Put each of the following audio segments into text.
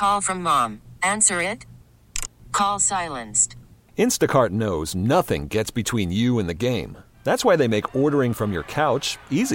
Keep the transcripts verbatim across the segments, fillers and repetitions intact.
Call from mom. Answer it. Call silenced. Instacart knows nothing gets between you and the game. That's why they make ordering from your couch easy.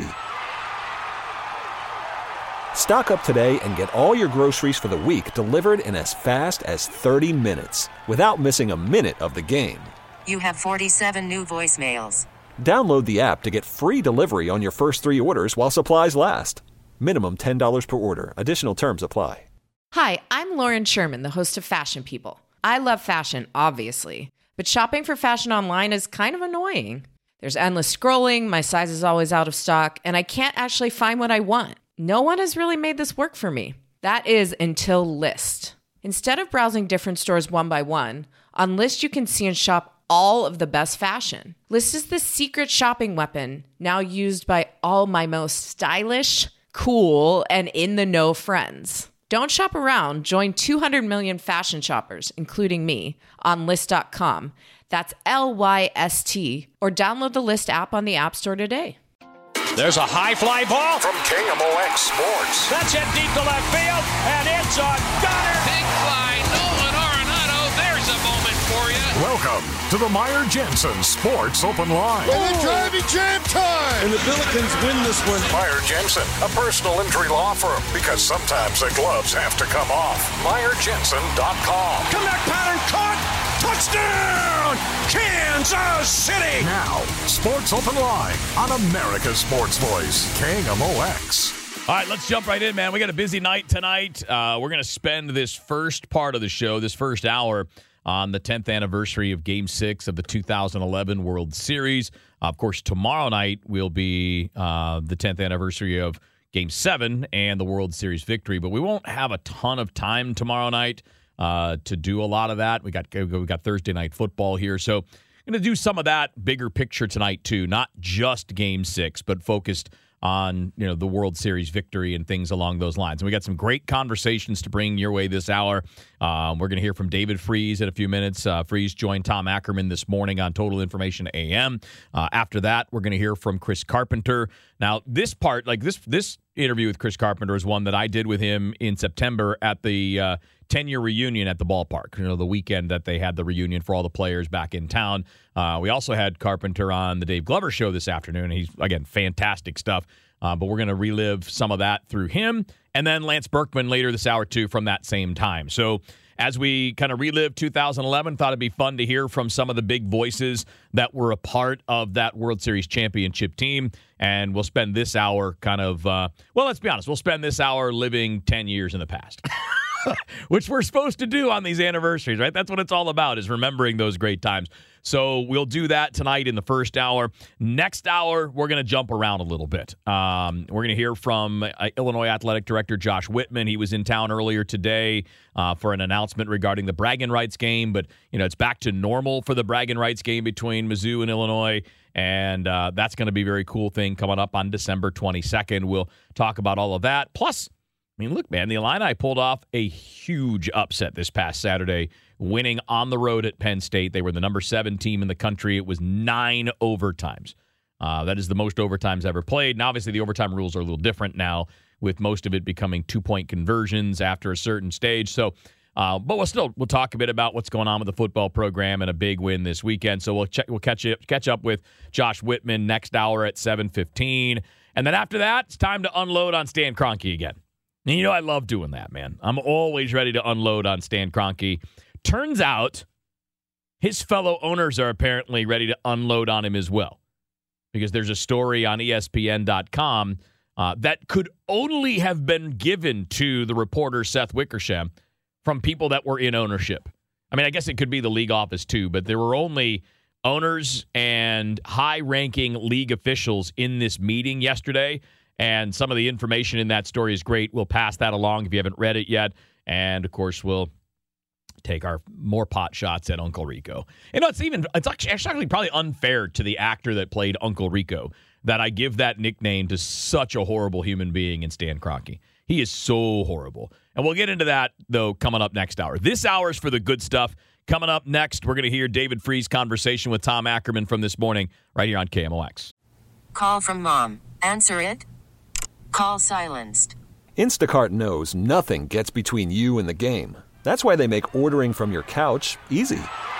Stock up today and get all your groceries for the week delivered in as fast as thirty minutes without missing a minute of the game. You have forty-seven new voicemails. Download the app to get free delivery on your first three orders while supplies last. Minimum ten dollars per order. Additional terms apply. Hi, I'm Lauren Sherman, the host of Fashion People. I love fashion, obviously, but shopping for fashion online is kind of annoying. There's endless scrolling, my size is always out of stock, and I can't actually find what I want. No one has really made this work for me. That is until Lyst. Instead of browsing different stores one by one, on Lyst you can see and shop all of the best fashion. Lyst is the secret shopping weapon now used by all my most stylish, cool, and in-the-know friends. Don't shop around. Join two hundred million fashion shoppers, including me, on Lyst dot com. That's L Y S T. Or download the Lyst app on the App Store today. There's a high fly ball from K M O X Sports. That's hit deep to left field, and it's a gunner. Big fly, Nolan Arenado. There's a moment for you. Welcome to the Meyer Jensen Sports Open Line. And the driving jam time. And the Billikens win this one. Meyer Jensen, a personal injury law firm, because sometimes the gloves have to come off. Meyer Jensen dot com. Comeback pattern caught. Touchdown, Kansas City. Now, Sports Open Line on America's Sports Voice, K M O X. All right, let's jump right in, man. We got a busy night tonight. Uh, we're going to spend this first part of the show, this first hour, on the tenth anniversary of Game six of the two thousand eleven World Series. Uh, of course, tomorrow night will be uh, the tenth anniversary of Game seven and the World Series victory. But we won't have a ton of time tomorrow night uh, to do a lot of that. We got we got Thursday night football here. So I'm going to do some of that bigger picture tonight, too. Not just Game six, but focused on, you know, the World Series victory and things along those lines. And we got some great conversations to bring your way this hour. Um, we're going to hear from David Freese in a few minutes. Uh, Freese joined Tom Ackerman this morning on Total Information A M. Uh, after that, we're going to hear from Chris Carpenter. Now, this part, like this this interview with Chris Carpenter is one that I did with him in September at the uh, ten-year reunion at the ballpark, you know, the weekend that they had the reunion for all the players back in town. Uh, we also had Carpenter on the Dave Glover Show this afternoon. He's, again, fantastic stuff. Uh, but we're going to relive some of that through him. And then Lance Berkman later this hour, too, from that same time. So as we kind of relive two thousand eleven, thought it'd be fun to hear from some of the big voices that were a part of that World Series championship team. And we'll spend this hour kind of, uh, well, let's be honest, we'll spend this hour living ten years in the past. Which we're supposed to do on these anniversaries, right? That's what it's all about, is remembering those great times. So we'll do that tonight in the first hour. Next hour, we're going to jump around a little bit. Um, we're going to hear from uh, Illinois Athletic Director Josh Whitman. He was in town earlier today uh, for an announcement regarding the bragging rights game. But, you know, it's back to normal for the bragging rights game between Mizzou and Illinois. And uh, that's going to be a very cool thing coming up on December twenty-second. We'll talk about all of that. Plus, I mean, look, man, the Illini pulled off a huge upset this past Saturday, winning on the road at Penn State. They were the number seven team in the country. It was nine overtimes. Uh, that is the most overtimes ever played. Now, obviously, the overtime rules are a little different now, with most of it becoming two-point conversions after a certain stage. So, uh, but we'll still we'll talk a bit about what's going on with the football program and a big win this weekend. So we'll check, we'll catch up, catch up with Josh Whitman next hour at seven fifteen, and then after that, it's time to unload on Stan Kroenke again. And you know, I love doing that, man. I'm always ready to unload on Stan Kroenke. Turns out his fellow owners are apparently ready to unload on him as well, because there's a story on E S P N dot com uh, that could only have been given to the reporter Seth Wickersham from people that were in ownership. I mean, I guess it could be the league office too, but there were only owners and high-ranking league officials in this meeting yesterday. And some of the information in that story is great. We'll pass that along if you haven't read it yet. And, of course, we'll take our more pot shots at Uncle Rico. You know, it's even it's actually, actually probably unfair to the actor that played Uncle Rico that I give that nickname to such a horrible human being in Stan Kroenke. He is so horrible. And we'll get into that, though, coming up next hour. This hour is for the good stuff. Coming up next, we're going to hear David Freese' conversation with Tom Ackerman from this morning right here on K M O X. Call from mom. Answer it. Call silenced. Instacart knows nothing gets between you and the game. That's why they make ordering from your couch easy.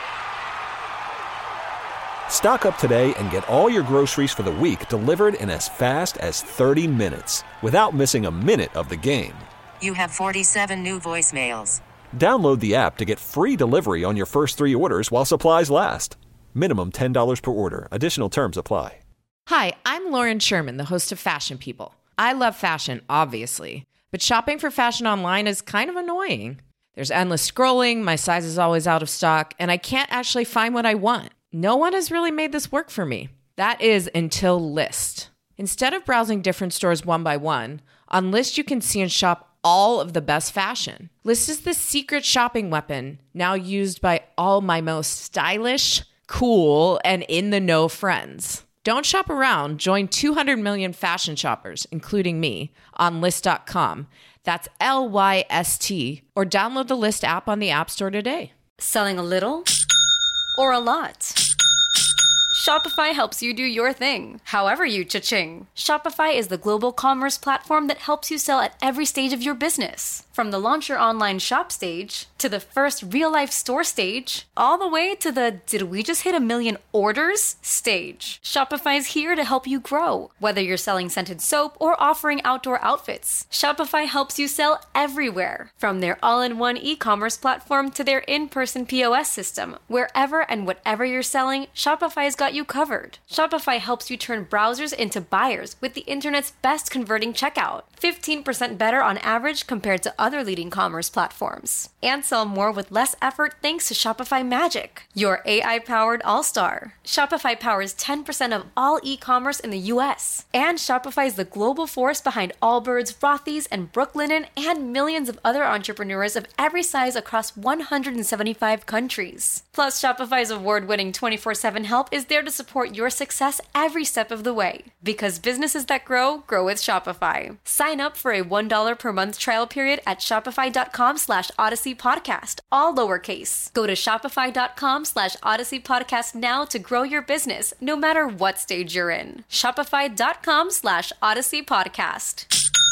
Stock up today and get all your groceries for the week delivered in as fast as thirty minutes without missing a minute of the game. You have forty-seven new voicemails. Download the app to get free delivery on your first three orders while supplies last. Minimum ten dollars per order. Additional terms apply. Hi, I'm Lauren Sherman, the host of Fashion People. I love fashion, obviously, but shopping for fashion online is kind of annoying. There's endless scrolling, my size is always out of stock, and I can't actually find what I want. No one has really made this work for me. That is until Lyst. Instead of browsing different stores one by one, on Lyst you can see and shop all of the best fashion. Lyst is the secret shopping weapon now used by all my most stylish, cool, and in-the-know friends. Don't shop around. Join two hundred million fashion shoppers, including me, on Lyst dot com. That's L Y S T. Or download the Lyst app on the App Store today. Selling a little or a lot? Shopify helps you do your thing, however you cha-ching. Shopify is the global commerce platform that helps you sell at every stage of your business. From the launch your online shop stage, to the first real-life store stage, all the way to the did we just hit a million orders stage. Shopify's here to help you grow. Whether you're selling scented soap or offering outdoor outfits, Shopify helps you sell everywhere. From their all-in-one e-commerce platform to their in-person P O S system, wherever and whatever you're selling, Shopify's got you covered. Shopify helps you turn browsers into buyers with the internet's best converting checkout. fifteen percent better on average compared to other leading commerce platforms. And sell more with less effort thanks to Shopify Magic, your A I-powered all-star. Shopify powers ten percent of all e-commerce in the U S. And Shopify is the global force behind Allbirds, Rothy's, and Brooklinen, and millions of other entrepreneurs of every size across one hundred seventy-five countries. Plus, Shopify's award-winning twenty-four seven help is there to support your success every step of the way. Because businesses that grow, grow with Shopify. Sign up for a one dollar per month trial period at shopify.com slash Odyssey Podcast, all lowercase. Go to shopify.com slash Odyssey Podcast now to grow your business, no matter what stage you're in. Shopify.com slash Odyssey Podcast.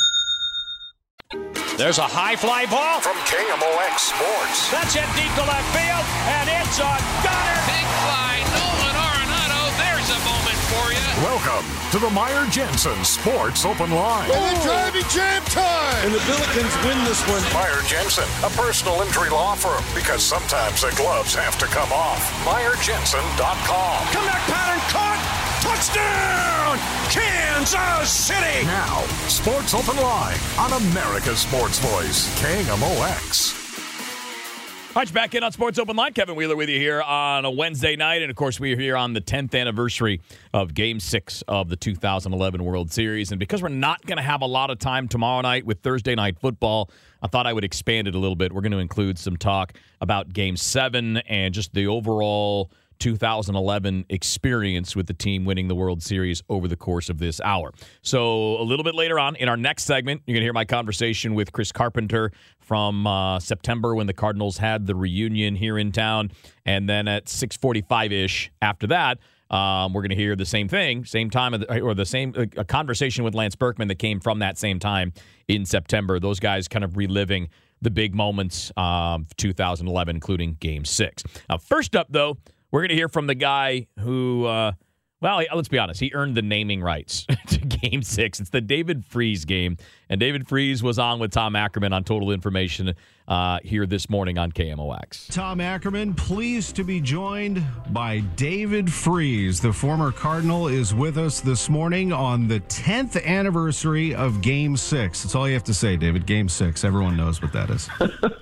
There's a high fly ball From K M O X Sports. that's hit deep to left field, and it's a gunner. Big fly, Nolan Arenado. There's a moment for you. Welcome to the Meyer Jensen Sports Open Line. And the driving jam time. And the Billikens win this one. Meyer Jensen, a personal injury law firm, because sometimes the gloves have to come off. Meyer Jensen dot com. Connect pattern caught. Touchdown, Kansas City. Now, Sports Open Line on America's Sports Voice, K M O X. All right, back in on Sports Open Line. Kevin Wheeler with you here on a Wednesday night. And, of course, we are here on the tenth anniversary of Game six of the two thousand eleven World Series. And because we're not going to have a lot of time tomorrow night with Thursday Night Football, I thought I would expand it a little bit. We're going to include some talk about Game seven and just the overall two thousand eleven experience with the team winning the World Series over the course of this hour. So a little bit later on in our next segment, you're going to hear my conversation with Chris Carpenter from uh, September when the Cardinals had the reunion here in town. And then at six forty-five-ish after that, um, we're going to hear the same thing, same time, or the same a conversation with Lance Berkman that came from that same time in September. Those guys kind of reliving the big moments of two thousand eleven, including Game six. Now, first up, though, we're going to hear from the guy who, uh, well, let's be honest, he earned the naming rights to Game six. It's the David Freese game, and David Freese was on with Tom Ackerman on Total Information uh, here this morning on K M O X. Tom Ackerman, pleased to be joined by David Freese. The former Cardinal is with us this morning on the tenth anniversary of Game six. That's all you have to say, David. Game six. Everyone knows what that is.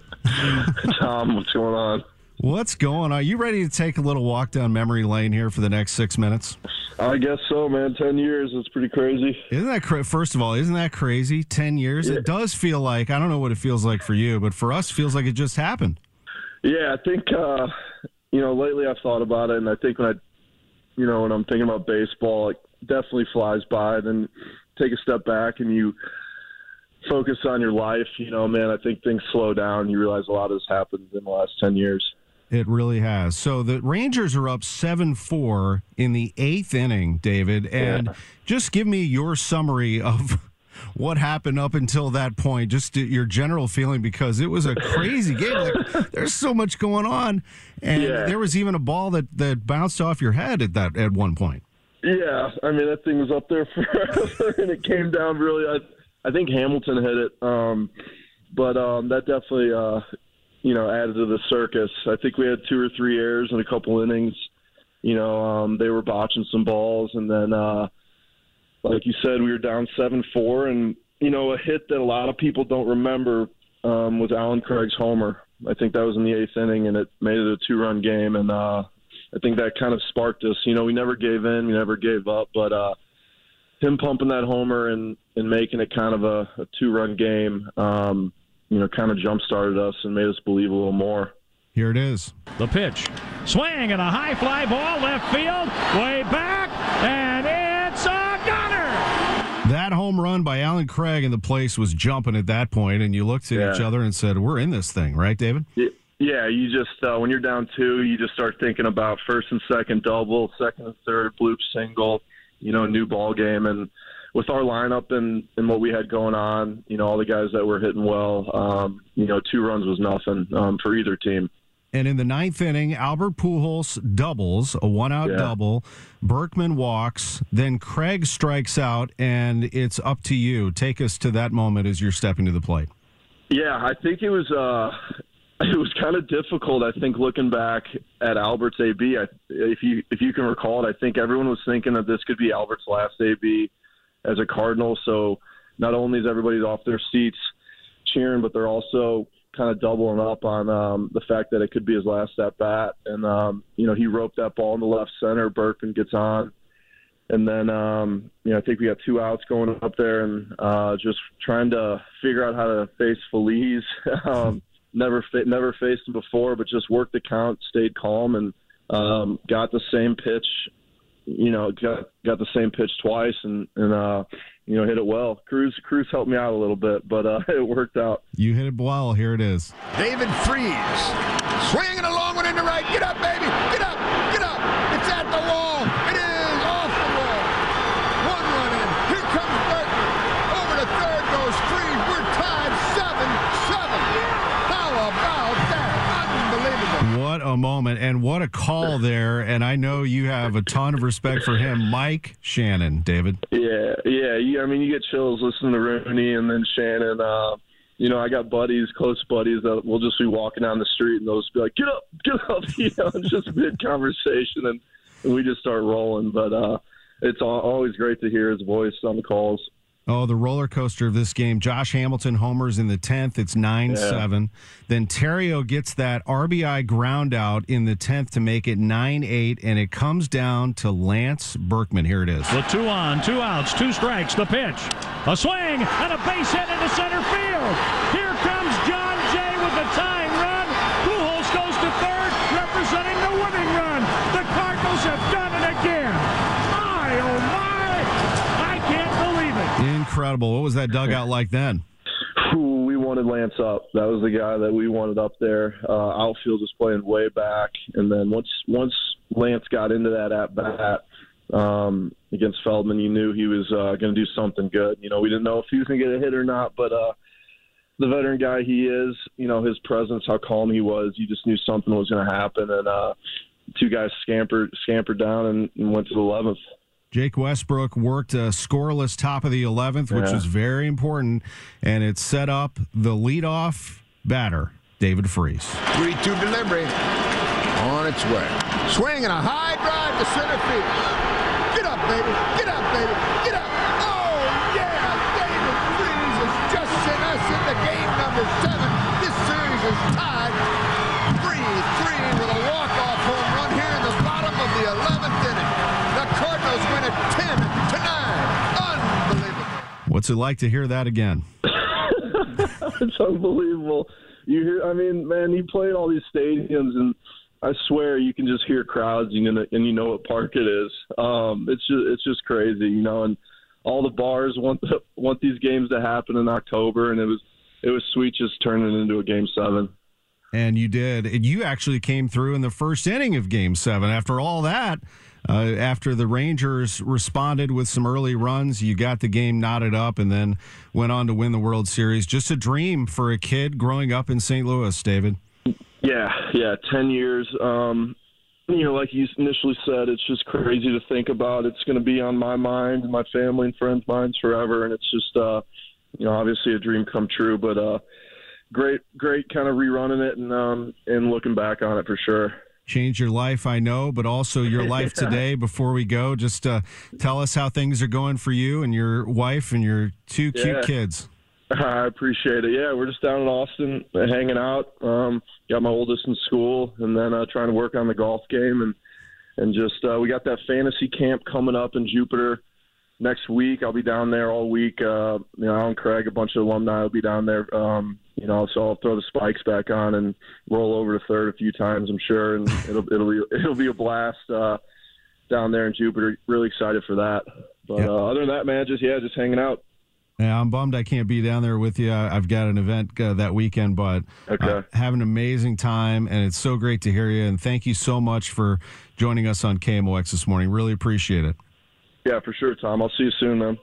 Tom, what's going on? What's going on? Are you ready to take a little walk down memory lane here for the next six minutes? I guess so, man. Ten years. It's pretty crazy. Isn't that cra- First of all, isn't that crazy? Ten years? Yeah. It does feel like, I don't know what it feels like for you, but for us, it feels like it just happened. Yeah, I think, uh, you know, lately I've thought about it, and I think when I, you know, when I'm thinking about baseball, it definitely flies by. Then take a step back and you focus on your life. You know, man, I think things slow down. You realize a lot has happened in the last ten years. It really has. So the Rangers are up seven four in the eighth inning, David. And yeah. just give me your summary of what happened up until that point, just your general feeling, because it was a crazy game. Like, there's so much going on, and yeah. there was even a ball that, that bounced off your head at that at one point. Yeah, I mean, that thing was up there forever, and it came down really. I, I think Hamilton hit it, um, but um, that definitely, uh, you know, added to the circus. I think we had two or three errors in a couple innings. You know, um, they were botching some balls, and then, uh, like you said, we were down seven four, and, you know, a hit that a lot of people don't remember um, was Alan Craig's homer. I think that was in the eighth inning, and it made it a two-run game, and uh, I think that kind of sparked us. You know, we never gave in, we never gave up, but uh, him pumping that homer and, and making it kind of a, a two-run game, um, you know, kind of jump-started us and made us believe a little more. Here it is. The pitch. Swing and a high fly ball left field. Way back. And it's a gunner. That home run by Alan Craig, and the place was jumping at that point, and you looked at yeah. each other and said, we're in this thing, right, David? Yeah, you just, uh, when you're down two, you just start thinking about first and second double, second and third bloop single, you know, new ball game. And with our lineup and, and what we had going on, you know, all the guys that were hitting well, um, you know, two runs was nothing um, for either team. And in the ninth inning, Albert Pujols doubles, a one-out yeah. double. Berkman walks. Then Craig strikes out, and it's up to you. Take us to that moment as you're stepping to the plate. Yeah, I think it was uh, it was kind of difficult. I think looking back at Albert's A B, I, if you if you can recall it, I think everyone was thinking that this could be Albert's last A B as a Cardinal. So not only is everybody off their seats cheering, but they're also kind of doubling up on um, the fact that it could be his last at bat. And, um, you know, he roped that ball in the left center. Berkman gets on. And then, um, you know, I think we got two outs going up there and uh, just trying to figure out how to face Feliz. um, never fa- never faced him before, but just worked the count, stayed calm, and um, got the same pitch, you know, got, got the same pitch twice and, and uh, you know, hit it well. Cruz Cruz helped me out a little bit, but uh, it worked out. You hit it well. Here it is. David Freese. Swinging a long one into right. Get up, baby. Get up. Get up. It's at the wall. It is off the wall. One run in. Here comes Berkman. Over to third goes Freese. We're tied seven seven. How about that? Unbelievable. What a moment, and what a call there. And I know you have a ton of respect for him. Mike Shannon, David. Yeah, yeah. You, I mean, you get chills listening to Rooney and then Shannon. Uh, you know, I got buddies, close buddies, that will just be walking down the street and they'll just be like, get up, get up. You know, it's just mid-conversation, and, and we just start rolling. But uh, it's all, always great to hear his voice on the calls. Oh, the roller coaster of this game. Josh Hamilton homers in the tenth. It's nine seven. Yeah. Then Terrio gets that R B I ground out in the tenth to make it nine eight, and it comes down to Lance Berkman. Here it is. The two on, two outs, two strikes, the pitch. A swing and a base hit into center field. Here comes John Jay with the tying run. Pujols goes to third, representing the winning run. The Cardinals have done it again. My, oh my. Incredible. What was that dugout like then? Ooh, we wanted Lance up. That was the guy that we wanted up there. Uh, outfield was playing way back, and then once once Lance got into that at bat um, against Feldman, you knew he was uh, going to do something good. You know, we didn't know if he was going to get a hit or not, but uh, the veteran guy he is, you know, his presence, how calm he was, you just knew something was going to happen, and uh, two guys scampered scampered down and, and went to the eleventh. Jake Westbrook worked a scoreless top of the eleventh, which yeah. was very important, and it set up the leadoff batter, David Freese. three two delivery on its way. Swing and a high drive to center field. Get up, baby. Get up, baby. Get up. Oh, yeah. David Freese has just sent us into game number seven. This series is tied three three with a walk-off home run here in the bottom of the eleventh inning. The Cardinals win it ten to nine. Unbelievable. What's it like to hear that again? It's unbelievable. You hear, I mean, man, you play at all these stadiums, and I swear you can just hear crowds, and you know, and you know what park it is. Um, it's just, it's just crazy, you know. And all the bars want the, want these games to happen in October, and it was it was sweet just turning it into a game seven. And you did. And you actually came through in the first inning of game seven. After all that, Uh, after the Rangers responded with some early runs, you got the game knotted up and then went on to win the World Series. Just a dream for a kid growing up in Saint Louis, David. Yeah, yeah, ten years. Um, you know, like you initially said, it's just crazy to think about. It's going to be on my mind, my family and friends' minds forever, and it's just, uh, you know, obviously a dream come true, but uh, great, great kind of rerunning it and um, and looking back on it for sure. Change your life, I know, but also your life today. Before we go, just uh, tell us how things are going for you and your wife and your two cute yeah. kids. I appreciate it. Yeah, we're just down in Austin uh, hanging out. Um, got my oldest in school, and then uh, trying to work on the golf game, and and just uh, we got that fantasy camp coming up in Jupiter next week. I'll be down there all week. Uh, you know, Alan Craig, a bunch of alumni will be down there. Um, you know, so I'll throw the spikes back on and roll over to third a few times, I'm sure, and it'll it'll be it'll be a blast uh, down there in Jupiter. Really excited for that. But yep. uh, other than that, man, just yeah, just hanging out. Yeah, I'm bummed I can't be down there with you. I've got an event uh, that weekend, but okay. uh, have an amazing time, and it's so great to hear you. And thank you so much for joining us on K M O X this morning. Really appreciate it. Yeah, for sure, Tom. I'll see you soon, man.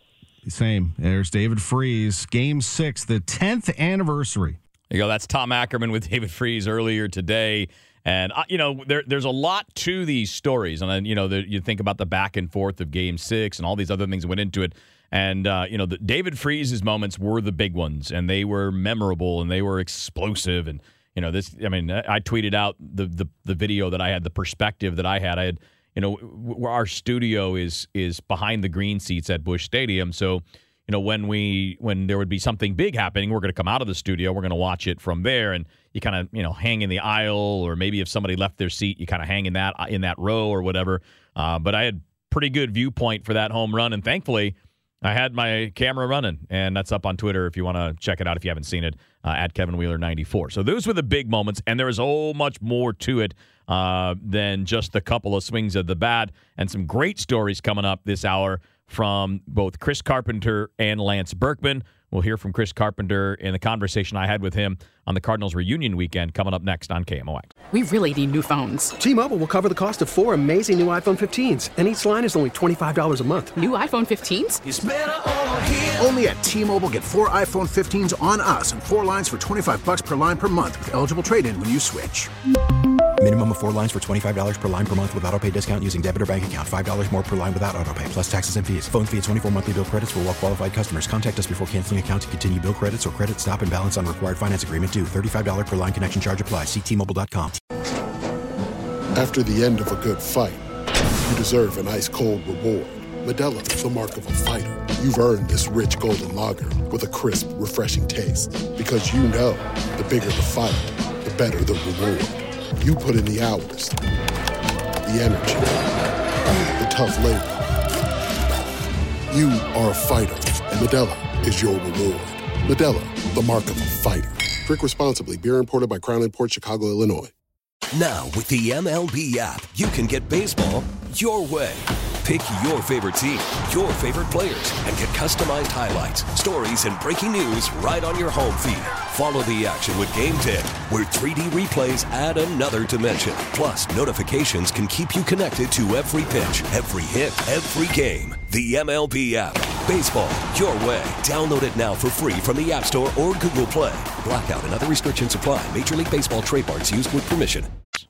Same. There's David Freese. Game six, the tenth anniversary. There you go. That's Tom Ackerman with David Freese earlier today. And, uh, you know, there, there's a lot to these stories. And then, you know, the, you think about the back and forth of Game six and all these other things that went into it. And, uh, you know, the, David Freese's moments were the big ones, and they were memorable, and they were explosive. And, you know, this, I mean, I tweeted out the, the, the video that I had, the perspective that I had. I had, you know, w- our studio is is behind the green seats at Busch Stadium. So, you know, when we when there would be something big happening, we're going to come out of the studio. We're going to watch it from there, and you kind of, you know, hang in the aisle, or maybe if somebody left their seat, you kind of hang in that in that row or whatever. Uh, but I had pretty good viewpoint for that home run, and thankfully, I had my camera running, and that's up on Twitter if you want to check it out if you haven't seen it, uh, at Kevin Wheeler ninety-four. So those were the big moments, and there is so much more to it uh, than just the couple of swings of the bat, and some great stories coming up this hour from both Chris Carpenter and Lance Berkman. We'll hear from Chris Carpenter in the conversation I had with him on the Cardinals reunion weekend coming up next on K M O X. We really need new phones. T-Mobile will cover the cost of four amazing new iPhone fifteens, and each line is only twenty-five dollars a month. New iPhone fifteens? It's better over here. Only at T-Mobile, get four iPhone fifteens on us and four lines for twenty-five bucks per line per month with eligible trade-in when you switch. Minimum of four lines for twenty-five dollars per line per month with autopay discount using debit or bank account. five dollars more per line without autopay, plus taxes and fees. Phone fee at twenty-four monthly bill credits for well-qualified customers. Contact us before canceling account to continue bill credits or credit stop and balance on required finance agreement due. thirty-five dollars per line connection charge applies. See T Mobile dot com. After the end of a good fight, you deserve an ice-cold reward. Modelo is the mark of a fighter. You've earned this rich golden lager with a crisp, refreshing taste. Because you know, the bigger the fight, the better the reward. You put in the hours, the energy, the tough labor. You are a fighter, and Modelo is your reward. Modelo, the mark of a fighter. Drink responsibly. Beer imported by Crown Imports, Chicago, Illinois. Now, with the M L B app, you can get baseball your way. Pick your favorite team, your favorite players, and get customized highlights, stories, and breaking news right on your home feed. Follow the action with Game ten, where three D replays add another dimension. Plus, notifications can keep you connected to every pitch, every hit, every game. The M L B app. Baseball your way. Download it now for free from the App Store or Google Play. Blackout and other restrictions apply. Major League Baseball trademarks used with permission.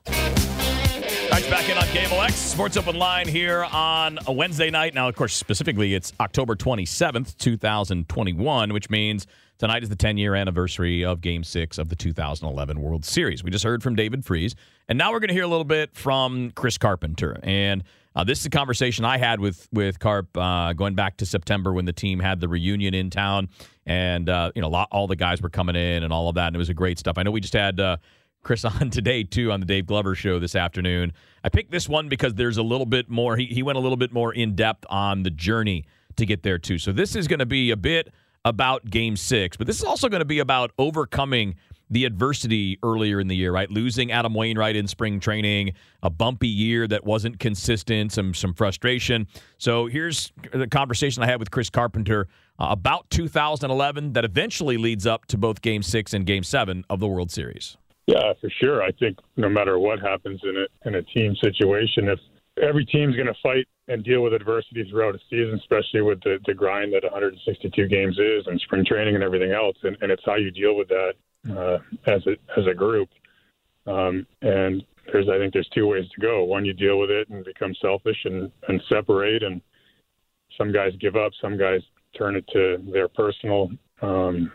Right, back in on K M O X Sports Open Line here on a Wednesday night. Now, of course, specifically, it's October twenty-seventh, twenty twenty-one, which means tonight is the ten-year anniversary of Game six of the two thousand eleven World Series. We just heard from David Freese, and now we're going to hear a little bit from Chris Carpenter. And uh, this is a conversation I had with with Carp uh, going back to September when the team had the reunion in town, and uh, you know, lot, all the guys were coming in and all of that, and it was a great stuff. I know we just had uh, Chris on today, too, on the Dave Glover Show this afternoon. I picked this one because there's a little bit more. He, he went a little bit more in-depth on the journey to get there, too. So this is going to be a bit about Game six, but this is also going to be about overcoming the adversity earlier in the year, right? Losing Adam Wainwright in spring training, a bumpy year that wasn't consistent, some some frustration. So here's the conversation I had with Chris Carpenter uh, about two thousand eleven that eventually leads up to both Game six and Game seven of the World Series. Yeah, for sure. I think no matter what happens in a in a team situation, if every team's going to fight and deal with adversity throughout a season, especially with the, the grind that one hundred sixty-two games is and spring training and everything else. And, and it's how you deal with that uh, as a as a group. Um, and there's, I think there's two ways to go. One, you deal with it and become selfish and, and separate. And some guys give up. Some guys turn it to their personal um,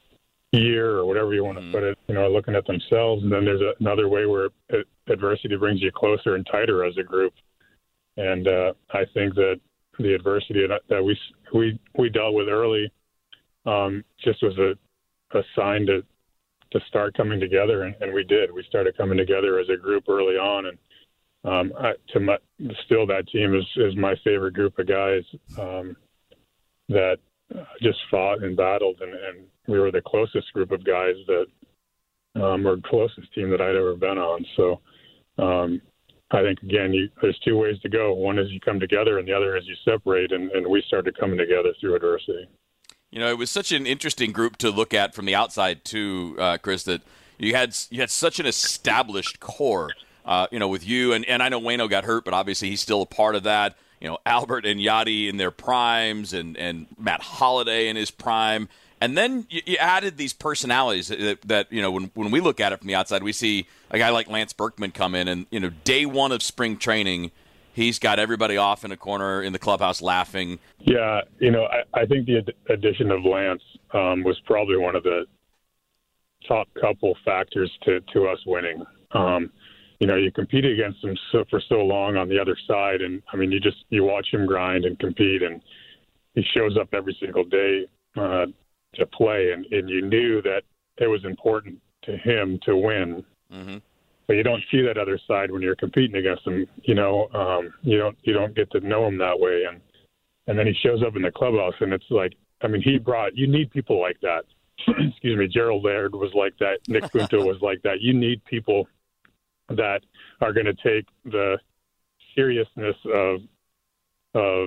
year or whatever you want to put it, you know, looking at themselves. And then there's a, another way where it, adversity brings you closer and tighter as a group. And uh, I think that the adversity that we we we dealt with early um, just was a, a sign to to start coming together, and, and we did. We started coming together as a group early on, and um, I, to my, still that team is, is my favorite group of guys um, that just fought and battled, and, and we were the closest group of guys that um, were the closest team that I'd ever been on. So. Um, I think, again, you, there's two ways to go. One is you come together, and the other is you separate, and, and we started coming together through adversity. You know, it was such an interesting group to look at from the outside, too, uh, Chris, that you had you had such an established core, uh, you know, with you. And, and I know Waino got hurt, but obviously he's still a part of that. You know, Albert and Yadi in their primes and, and Matt Holliday in his prime. And then you, you added these personalities that, that, you know, when when we look at it from the outside, we see a guy like Lance Berkman come in and, you know, day one of spring training, he's got everybody off in a corner in the clubhouse laughing. Yeah, you know, I, I think the ad- addition of Lance um, was probably one of the top couple factors to, to us winning. Um, you know, you compete against him so, for so long on the other side, and, I mean, you just you watch him grind and compete, and he shows up every single day uh to play, and, and you knew that it was important to him to win. Mm-hmm. But you don't see that other side when you're competing against him. You know, um, you don't you don't get to know him that way. And and then he shows up in the clubhouse, and it's like, I mean, he brought. You need people like that. Excuse me, Gerald Laird was like that. Nick Punto was like that. You need people that are going to take the seriousness of of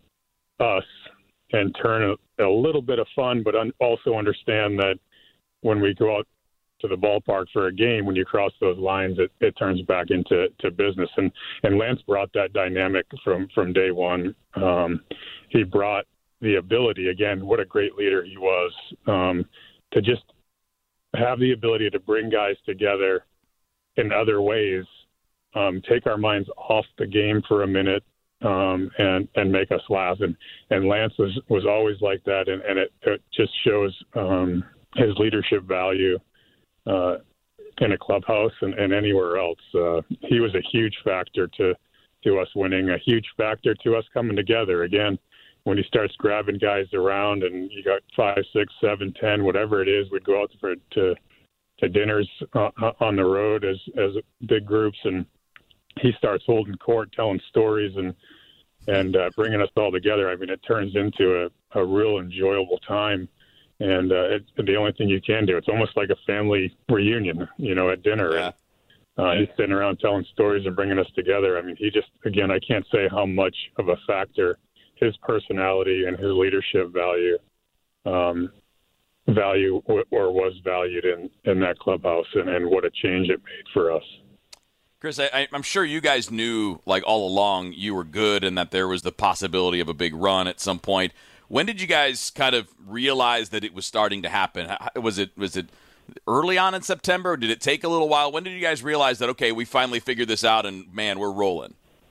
us and turn a, a little bit of fun, but un- also understand that when we go out to the ballpark for a game, when you cross those lines, it, it turns back into to business. And, and Lance brought that dynamic from, from day one. Um, he brought the ability, again, what a great leader he was, um, to just have the ability to bring guys together in other ways, um, take our minds off the game for a minute, Um, and, and make us laugh. And, and Lance was, was always like that. And, and it, it just shows um, his leadership value uh, in a clubhouse and, and anywhere else. Uh, he was a huge factor to, to us winning, a huge factor to us coming together. Again, when he starts grabbing guys around and you got five, six, seven, ten, whatever it is, we'd go out for, to, to dinners uh, on the road as, as big groups, and he starts holding court, telling stories, and and uh, bringing us all together. I mean, it turns into a, a real enjoyable time, and uh, it's the only thing you can do. It's almost like a family reunion, you know, at dinner. Yeah. And, uh, he's sitting around telling stories and bringing us together. I mean, he just, again, I can't say how much of a factor his personality and his leadership value um, value or was valued in, in that clubhouse, and, and what a change it made for us. Chris, I, I'm sure you guys knew, like, all along you were good and that there was the possibility of a big run at some point. When did you guys kind of realize that it was starting to happen? Was it was it early on in September? Or did it take a little while? When did you guys realize that, okay, we finally figured this out and, man, we're rolling?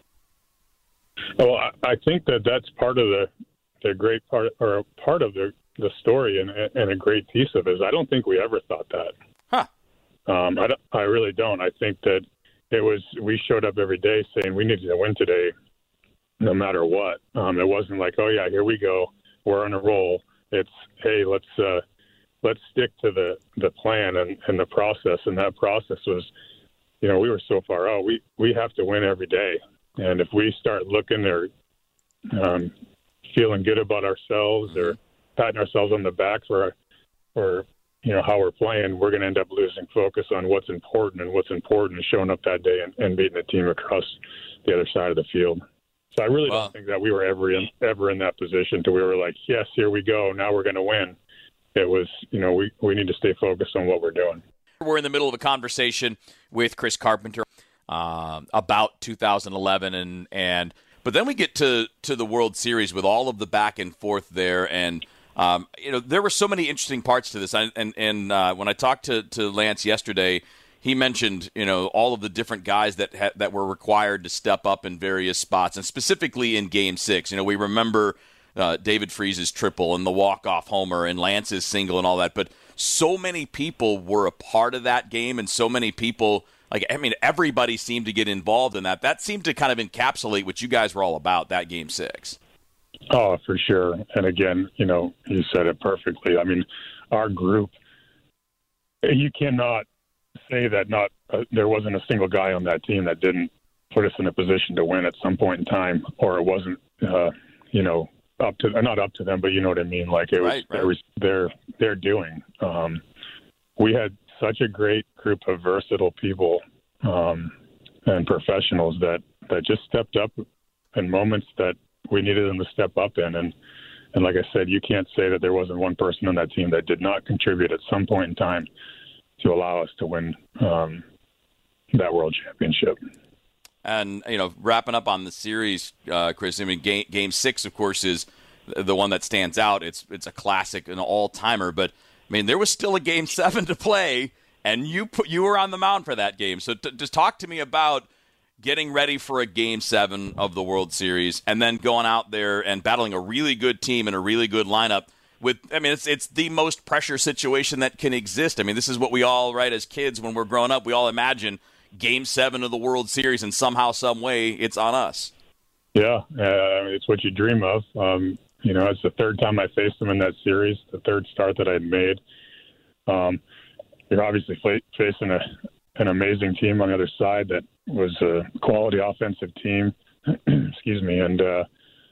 Well, I think that that's part of the the great part, or part of the, the story, and, and a great piece of it is I don't think we ever thought that. Huh. Um, I, I really don't. I think that it was, we showed up every day saying we needed to win today no matter what. Um, it wasn't like, oh, yeah, here we go, we're on a roll. It's, hey, let's uh, let's stick to the, the plan and, and the process. And that process was, you know, we were so far out. We, we have to win every day. And if we start looking or um, feeling good about ourselves or patting ourselves on the back for, for you know, how we're playing, we're going to end up losing focus on what's important, and what's important is showing up that day and, and beating the team across the other side of the field. So I really wow. don't think that we were ever in, ever in that position to where we were like, yes, here we go, now we're going to win. It was, you know, we, we need to stay focused on what we're doing. We're in the middle of a conversation with Chris Carpenter. um, about two thousand eleven, and and but then we get to to the World Series with all of the back and forth there, and um, you know there were so many interesting parts to this. I, and and uh, when I talked to to Lance yesterday, he mentioned, you know, all of the different guys that ha- that were required to step up in various spots, and specifically in Game Six. You know, we remember uh, David Freese's triple and the walk-off homer and Lance's single and all that, but so many people were a part of that game, and so many people, like, I mean, everybody seemed to get involved in that. That seemed to kind of encapsulate what you guys were all about, that Game Six. Oh, for sure. And again, you know, you said it perfectly. I mean, our group, you cannot say that not uh, there wasn't a single guy on that team that didn't put us in a position to win at some point in time, or it wasn't, uh, you know, up to not up to them, but you know what I mean. Like it was, right, right. It was their their doing. Um, we had such a great group of versatile people um, and professionals that that just stepped up in moments that we needed them to step up in. And and like I said, you can't say that there wasn't one person on that team that did not contribute at some point in time to allow us to win um, that world championship. And, you know, wrapping up on the series, uh, Chris, I mean, game, game six, of course, is the one that stands out. It's it's a classic, an all-timer. But, I mean, there was still a game seven to play, and you put, you were on the mound for that game. So t- just talk to me about getting ready for a game seven of the World Series and then going out there and battling a really good team and a really good lineup. With, I mean, it's it's the most pressure situation that can exist. I mean, this is what we all, right, as kids when we're growing up, we all imagine Game Seven of the World Series, and somehow, some way, it's on us. Yeah, uh, it's what you dream of. Um, you know, it's the third time I faced them in that series, the third start that I'd made. Um, you're obviously fa- facing a, an amazing team on the other side that was a quality offensive team. Excuse me, and uh,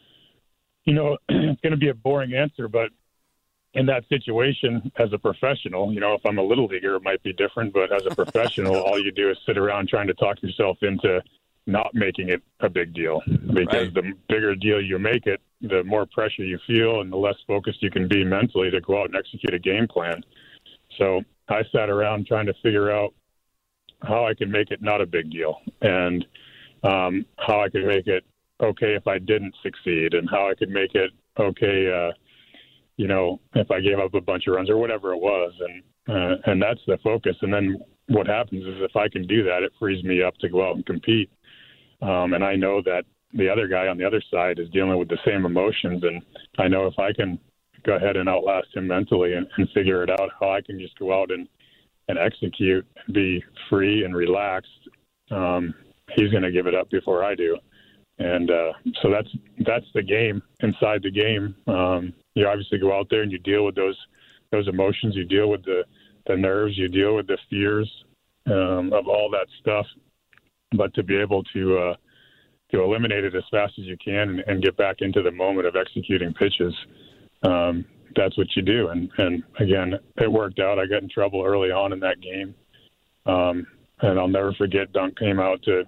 you know, it's going to be a boring answer, but in that situation, as a professional, you know, if I'm a little leaguer, it might be different. But as a professional, all you do is sit around trying to talk yourself into not making it a big deal. Because right. the bigger deal you make it, the more pressure you feel and the less focused you can be mentally to go out and execute a game plan. So I sat around trying to figure out how I could make it not a big deal, and um, how I could make it okay if I didn't succeed, and how I could make it okay uh you know, if I gave up a bunch of runs or whatever it was. And uh, and that's the focus. And then what happens is if I can do that, it frees me up to go out and compete. Um, and I know that the other guy on the other side is dealing with the same emotions. And I know if I can go ahead and outlast him mentally and, and figure it out, how I can just go out and, and execute and be free and relaxed, um, he's going to give it up before I do. And uh, so that's that's the game inside the game. Um, you obviously go out there and you deal with those those emotions. You deal with the, the nerves. You deal with the fears um, of all that stuff. But to be able to uh, to eliminate it as fast as you can and, and get back into the moment of executing pitches, um, that's what you do. And, and again, it worked out. I got in trouble early on in that game, um, and I'll never forget. Dunk came out to.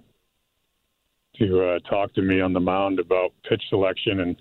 to uh, talk to me on the mound about pitch selection, and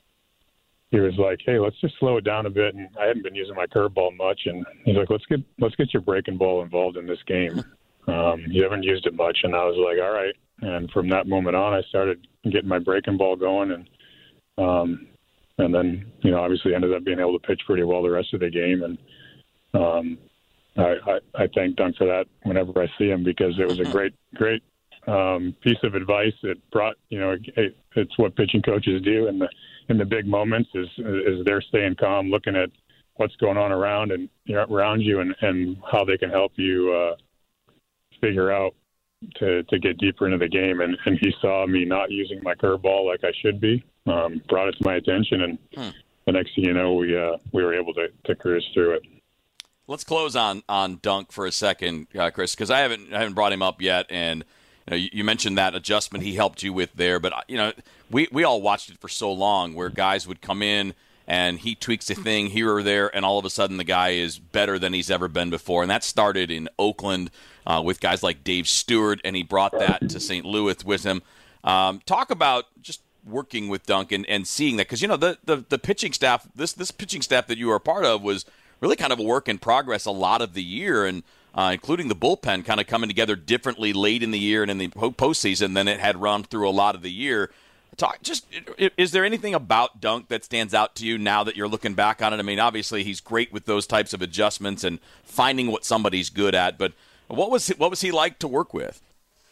he was like, "Hey, let's just slow it down a bit." And I hadn't been using my curveball much, and he's like, "Let's get let's get your breaking ball involved in this game. Um, you haven't used it much." And I was like, "All right." And from that moment on, I started getting my breaking ball going, and um, and then you know, obviously, ended up being able to pitch pretty well the rest of the game. And um, I, I, I thank Dunk for that whenever I see him, because it was a great, great. Um, piece of advice that brought, you know, it, it's what pitching coaches do in the in the big moments is is they're staying calm, looking at what's going on around and you know, around you, and, and how they can help you uh, figure out to, to get deeper into the game. And, and he saw me not using my curveball like I should be, um, brought it to my attention, and hmm. the next thing you know, we uh, we were able to, to cruise through it. Let's close on on Dunk for a second, uh, Chris, because I haven't I haven't brought him up yet, and. You know, you mentioned that adjustment he helped you with there, but you know, we, we all watched it for so long where guys would come in and he tweaks a thing here or there, and all of a sudden the guy is better than he's ever been before. And that started in Oakland uh, with guys like Dave Stewart, and he brought that to Saint Louis with him. Um, talk about just working with Dunk and, and seeing that, because you know the, the the pitching staff, this this pitching staff that you were a part of was really kind of a work in progress a lot of the year, and uh, including the bullpen, kind of coming together differently late in the year and in the postseason than it had run through a lot of the year. Talk, just is there anything about Dunk that stands out to you now that you're looking back on it? I mean, obviously he's great with those types of adjustments and finding what somebody's good at, but what was what was he like to work with?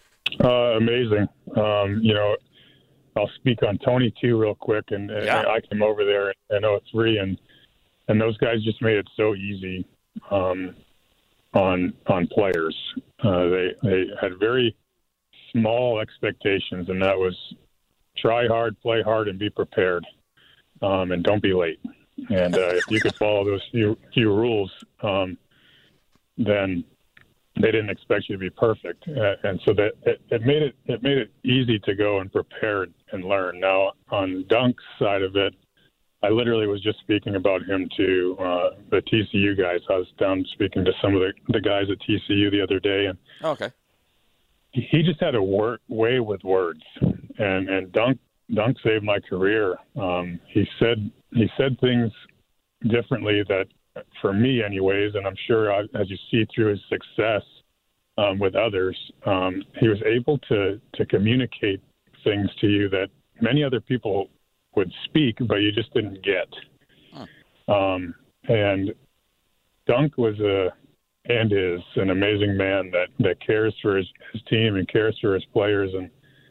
Uh, amazing. Um, you know, I'll speak on Tony too real quick, and, and yeah. I came over there in oh three, and and those guys just made it so easy um, on on players. Uh, they they had very small expectations, and that was try hard, play hard, and be prepared, um, and don't be late. And uh, if you could follow those few few rules, um, then they didn't expect you to be perfect. Uh, and so that it, it made it it made it easy to go and prepare and learn. Now on Dunk's side of it, I literally was just speaking about him to uh, the T C U guys. I was down speaking to some of the, the guys at T C U the other day, and oh, okay. he just had a wor- way with words. And and Dunk Dunk saved my career. Um, he said he said things differently that, for me, anyways, and I'm sure I, as you see through his success um, with others, um, he was able to to communicate things to you that many other people would speak, but you just didn't get. Huh. Um, and Dunk was a and is an amazing man that, that cares for his, his team and cares for his players, and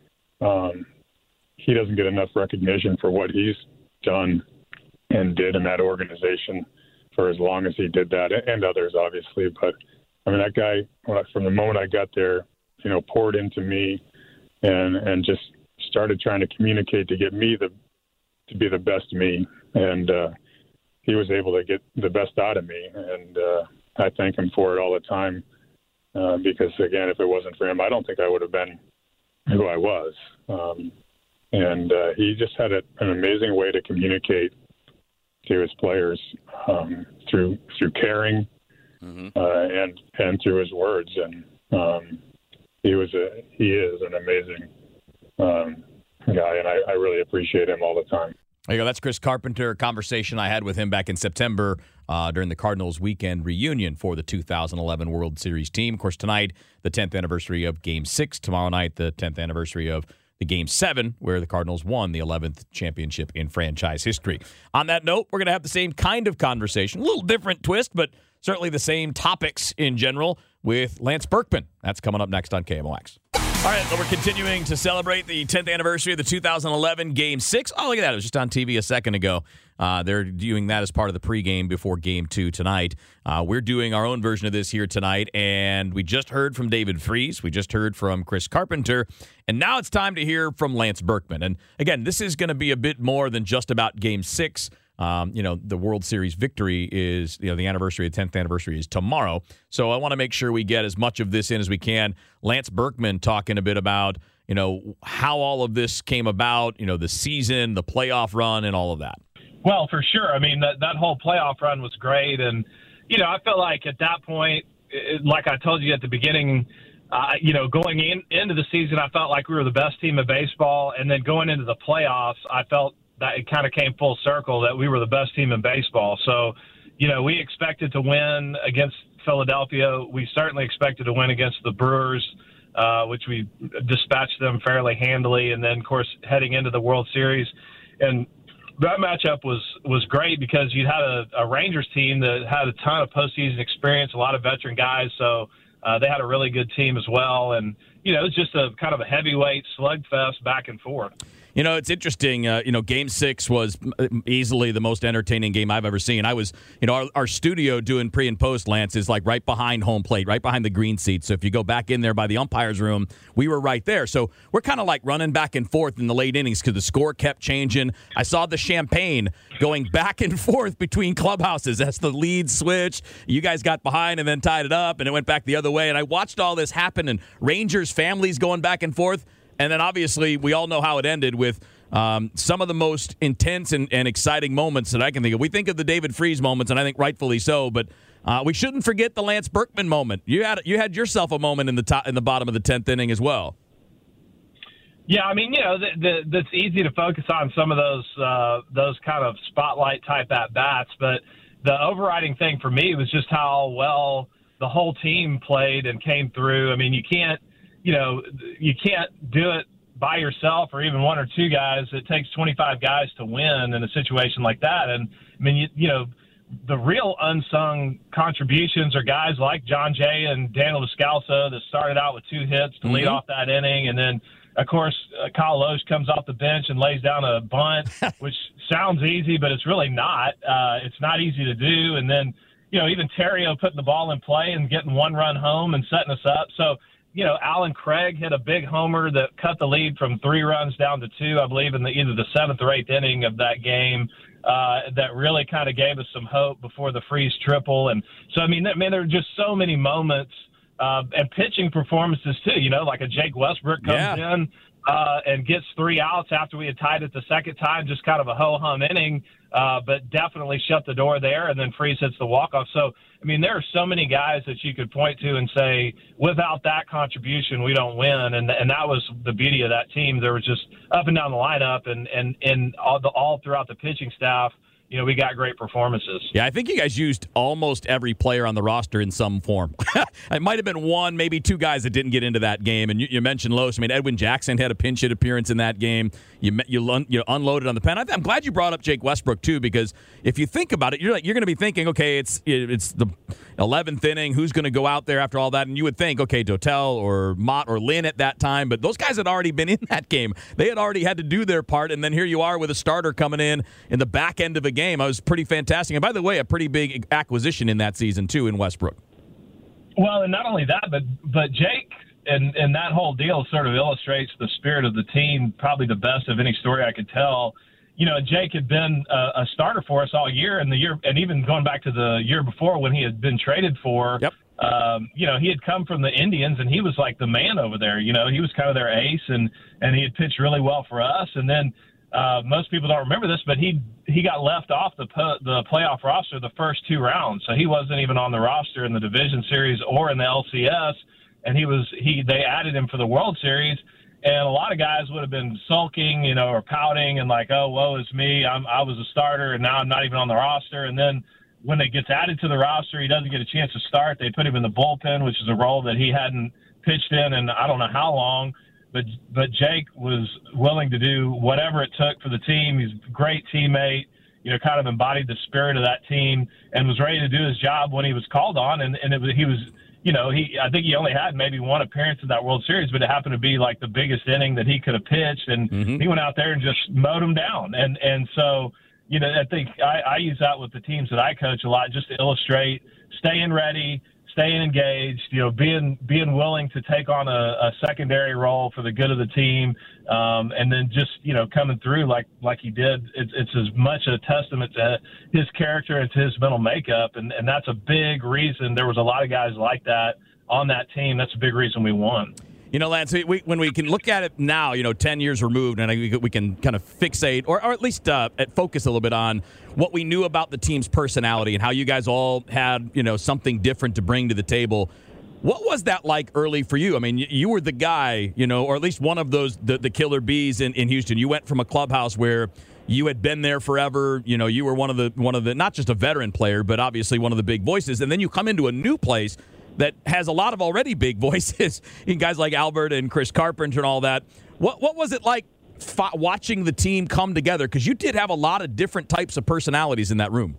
um, he doesn't get enough recognition for what he's done and did in that organization for as long as he did that, and others, obviously. But, I mean, that guy, from the moment I got there, you know, poured into me and and just started trying to communicate to get me the to be the best me. And uh, he was able to get the best out of me, and uh, I thank him for it all the time uh, because, again, if it wasn't for him, I don't think I would have been who I was. Um, and uh, he just had a, an amazing way to communicate to his players um, through through caring mm-hmm. uh, and and through his words. And um, he was a he is an amazing um, guy, and I, I really appreciate him all the time. There you go. That's Chris Carpenter, a conversation I had with him back in September uh, during the Cardinals weekend reunion for the two thousand eleven World Series team. Of course, tonight, the tenth anniversary of Game six. Tomorrow night, the tenth anniversary of the Game seven, where the Cardinals won the eleventh championship in franchise history. On that note, we're going to have the same kind of conversation, a little different twist, but certainly the same topics in general with Lance Berkman. That's coming up next on K M O X. All right, so we're continuing to celebrate the tenth anniversary of the two thousand eleven Game six. Oh, look at that. It was just on T V a second ago. Uh, they're doing that as part of the pregame before Game two tonight. Uh, we're doing our own version of this here tonight, and we just heard from David Freese. We just heard from Chris Carpenter, and now it's time to hear from Lance Berkman. And, again, this is going to be a bit more than just about Game six. Um, you know, the World Series victory is, you know, the anniversary, the tenth anniversary is tomorrow. So I want to make sure we get as much of this in as we can. Lance Berkman talking a bit about, you know, how all of this came about, you know, the season, the playoff run, and all of that. Well, for sure. I mean, that, that whole playoff run was great. And, you know, I felt like at that point, it, like I told you at the beginning, uh, you know, going in, into the season, I felt like we were the best team in baseball. And then going into the playoffs, I felt that it kind of came full circle that we were the best team in baseball. So, you know, we expected to win against Philadelphia. We certainly expected to win against the Brewers, uh, which we dispatched them fairly handily. And then, of course, heading into the World Series. And that matchup was, was great because you had a, a Rangers team that had a ton of postseason experience, a lot of veteran guys. So uh, they had a really good team as well. And, you know, it was just a kind of a heavyweight slugfest back and forth. You know, it's interesting. Uh, you know, Game six was easily the most entertaining game I've ever seen. I was, you know, our, our studio doing pre and post, Lance, is like right behind home plate, right behind the green seat. So if you go back in there by the umpire's room, we were right there. So we're kind of like running back and forth in the late innings because the score kept changing. I saw the champagne going back and forth between clubhouses as the lead switched. You guys got behind and then tied it up, and it went back the other way. And I watched all this happen, and Rangers families going back and forth. And then, obviously, we all know how it ended with um, some of the most intense and, and exciting moments that I can think of. We think of the David Freese moments, and I think rightfully so, but uh, we shouldn't forget the Lance Berkman moment. You had you had yourself a moment in the top, in the bottom of the tenth inning as well. Yeah, I mean, you know, the, the, that's easy to focus on some of those uh, those kind of spotlight type at bats, but the overriding thing for me was just how well the whole team played and came through. I mean, you can't, you know, you can't do it by yourself or even one or two guys. It takes twenty-five guys to win in a situation like that. And I mean, you, you know, the real unsung contributions are guys like John Jay and Daniel Descalso that started out with two hits to mm-hmm. lead off that inning. And then, of course, uh, Kyle Loesch comes off the bench and lays down a bunt, which sounds easy, but it's really not. Uh, it's not easy to do. And then, you know, even Terrio putting the ball in play and getting one run home and setting us up. So, you know, Alan Craig hit a big homer that cut the lead from three runs down to two, I believe, in the, either the seventh or eighth inning of that game. Uh, that really kind of gave us some hope before the Freeze triple. And so, I mean, I mean, there are just so many moments uh, and pitching performances too, you know, like a Jake Westbrook comes yeah. in uh, and gets three outs after we had tied it the second time, just kind of a ho-hum inning, uh, but definitely shut the door there. And then Freeze hits the walk-off. So, I mean, there are so many guys that you could point to and say, without that contribution, we don't win. And and that was the beauty of that team. There was just up and down the lineup and, and, and all, the, all throughout the pitching staff, you know, we got great performances. Yeah, I think you guys used almost every player on the roster in some form. It might have been one, maybe two guys that didn't get into that game. And you, you mentioned Loesch. I mean, Edwin Jackson had a pinch hit appearance in that game. You you, you unloaded on the pen. I'm glad you brought up Jake Westbrook, too, because if you think about it, you're like, you're going to be thinking, okay, it's it's the eleventh inning. Who's going to go out there after all that? And you would think, okay, Dotel or Mott or Lynn at that time. But those guys had already been in that game. They had already had to do their part. And then here you are with a starter coming in in the back end of a game. I was pretty fantastic. And by the way, a pretty big acquisition in that season, too, in Westbrook. Well, and not only that, but but Jake and, and that whole deal sort of illustrates the spirit of the team, probably the best of any story I could tell. You know, Jake had been a, a starter for us all year, and the year, and even going back to the year before when he had been traded for. Yep. Um, you know, he had come from the Indians, and he was like the man over there. You know, he was kind of their ace, and and he had pitched really well for us. And then uh, most people don't remember this, but he he got left off the the playoff roster the first two rounds, so he wasn't even on the roster in the division series or in the L C S. And he was he they added him for the World Series. And a lot of guys would have been sulking, you know, or pouting and like, oh, woe is me. I'm, I was a starter, and now I'm not even on the roster. And then when it gets added to the roster, he doesn't get a chance to start. They put him in the bullpen, which is a role that he hadn't pitched in in I don't know how long. But but Jake was willing to do whatever it took for the team. He's a great teammate, you know, kind of embodied the spirit of that team and was ready to do his job when he was called on. And, and it was, he was – you know, he I think he only had maybe one appearance in that World Series, but it happened to be like the biggest inning that he could have pitched, and mm-hmm. he went out there and just mowed him down. And and so, you know, I think I, I use that with the teams that I coach a lot, just to illustrate staying ready, staying engaged, you know, being being willing to take on a, a secondary role for the good of the team, um, and then just, you know, coming through like like he did. It's, it's as much a testament to his character and to his mental makeup, and, and that's a big reason. There was a lot of guys like that on that team. That's a big reason we won. You know, Lance, we, when we can look at it now, you know, ten years removed, and we, we can kind of fixate or, or at least uh, focus a little bit on what we knew about the team's personality and how you guys all had, you know, something different to bring to the table. What was that like early for you? I mean, you, you were the guy, you know, or at least one of those, the, the killer bees in, in Houston. You went from a clubhouse where you had been there forever. You know, you were one of the, one of the, not just a veteran player, but obviously one of the big voices. And then you come into a new place that has a lot of already big voices, in guys like Albert and Chris Carpenter and all that. What what was it like fo- watching the team come together? Because you did have a lot of different types of personalities in that room.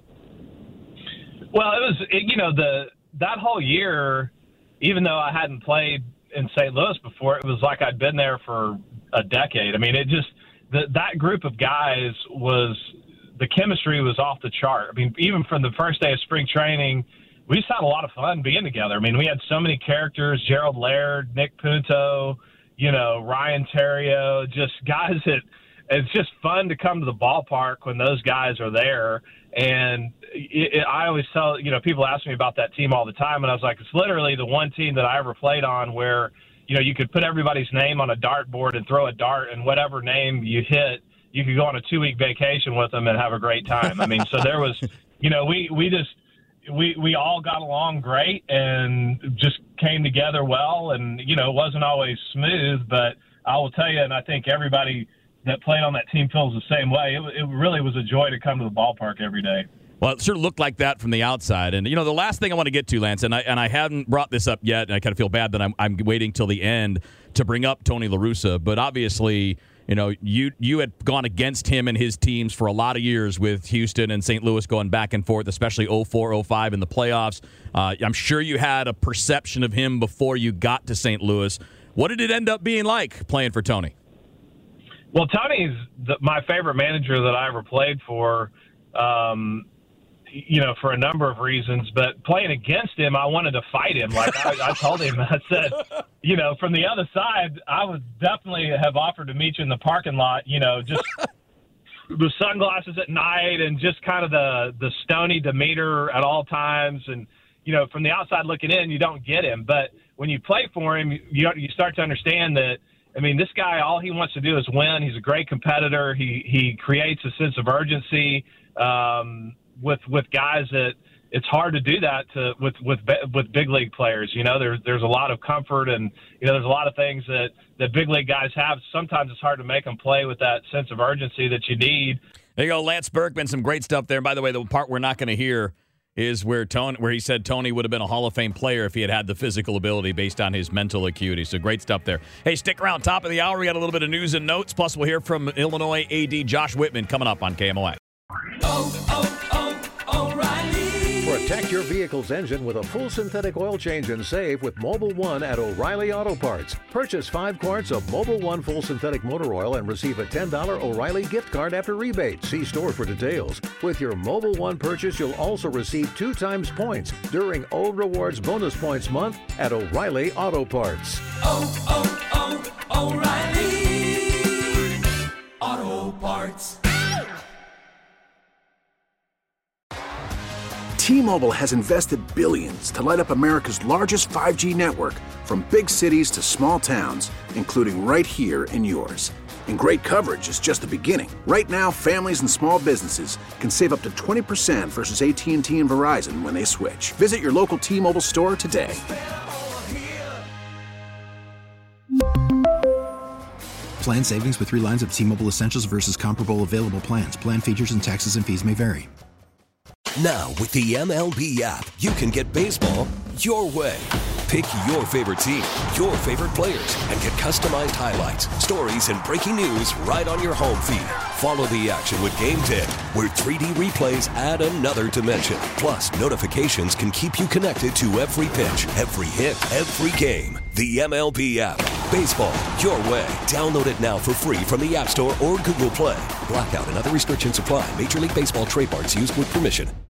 Well, it was, it, you know, the that whole year, even though I hadn't played in Saint Louis before, it was like I'd been there for a decade. I mean, it just, the, that group of guys was, the chemistry was off the chart. I mean, even from the first day of spring training, we just had a lot of fun being together. I mean, we had so many characters, Gerald Laird, Nick Punto, you know, Ryan Terrio, just guys that it's just fun to come to the ballpark when those guys are there. And it, it, I always tell, you know, people ask me about that team all the time, and I was like, it's literally the one team that I ever played on where, you know, you could put everybody's name on a dartboard and throw a dart, and whatever name you hit, you could go on a two-week vacation with them and have a great time. I mean, so there was, you know, we, we just – We we all got along great and just came together well, and you know it wasn't always smooth, but I will tell you, and I think everybody that played on that team feels the same way. It, it really was a joy to come to the ballpark every day. Well, it sort of looked like that from the outside. And, you know, the last thing I want to get to, Lance, and I and I haven't brought this up yet, and I kind of feel bad that I'm I'm waiting till the end to bring up Tony La Russa, but obviously, you know, you you had gone against him and his teams for a lot of years with Houston and Saint Louis going back and forth, especially oh four oh five in the playoffs. Uh, I'm sure you had a perception of him before you got to Saint Louis. What did it end up being like playing for Tony? Well, Tony's the, my favorite manager that I ever played for. Um, you know, for a number of reasons, but playing against him, I wanted to fight him. Like I, I told him, I said, you know, from the other side, I would definitely have offered to meet you in the parking lot, you know, just the sunglasses at night and just kind of the, the stony demeanor at all times. And, you know, from the outside looking in, you don't get him. But when you play for him, you, you start to understand that, I mean, this guy, all he wants to do is win. He's a great competitor. He, he creates a sense of urgency, um, with with guys that it's hard to do that to with with with big league players. You know, there's there's a lot of comfort and, you know, there's a lot of things that that big league guys have. Sometimes it's hard to make them play with that sense of urgency that you need. There you go, Lance Berkman, some great stuff there. And by the way, the part we're not going to hear is where Tony, where he said Tony would have been a Hall of Fame player if he had had the physical ability based on his mental acuity. So great stuff there. Hey, stick around. Top of the hour, we got a little bit of news and notes. Plus, we'll hear from Illinois A D Josh Whitman coming up on K M O X. Oh, oh, oh, O'Reilly. Protect your vehicle's engine with a full synthetic oil change and save with Mobil one at O'Reilly Auto Parts. Purchase five quarts of Mobil one full synthetic motor oil and receive a ten dollars O'Reilly gift card after rebate. See store for details. With your Mobil one purchase, you'll also receive two times points during O Rewards Bonus Points Month at O'Reilly Auto Parts. Oh, oh, oh, O'Reilly Auto Parts. T-Mobile has invested billions to light up America's largest five G network, from big cities to small towns, including right here in yours. And great coverage is just the beginning. Right now, families and small businesses can save up to twenty percent versus A T and T and Verizon when they switch. Visit your local T-Mobile store today. Plan savings with three lines of T-Mobile Essentials versus comparable available plans. Plan features and taxes and fees may vary. Now, with the M L B app, you can get baseball your way. Pick your favorite team, your favorite players, and get customized highlights, stories, and breaking news right on your home feed. Follow the action with Game Day, where three D replays add another dimension. Plus, notifications can keep you connected to every pitch, every hit, every game. The M L B app. Baseball your way. Download it now for free from the App Store or Google Play. Blackout and other restrictions apply. Major League Baseball trademarks used with permission.